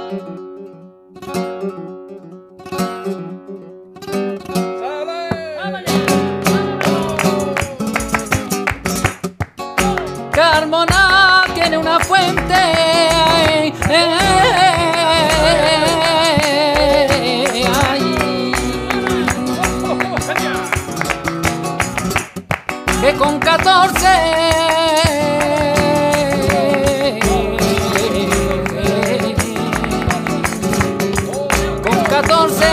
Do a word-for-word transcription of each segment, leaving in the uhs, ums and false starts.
Carmona tiene una fuente eh, ay, que con catorce con catorce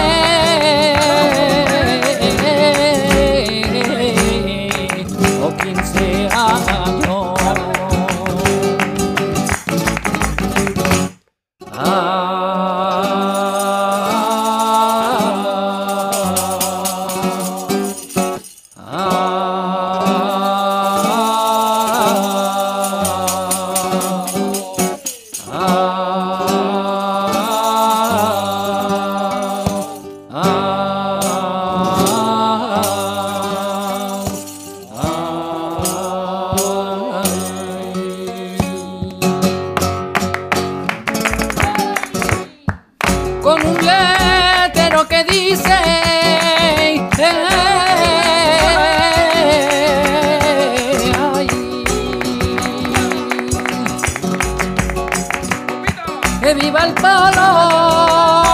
o quince años con un letrero que dice eh, ay, que viva el palo.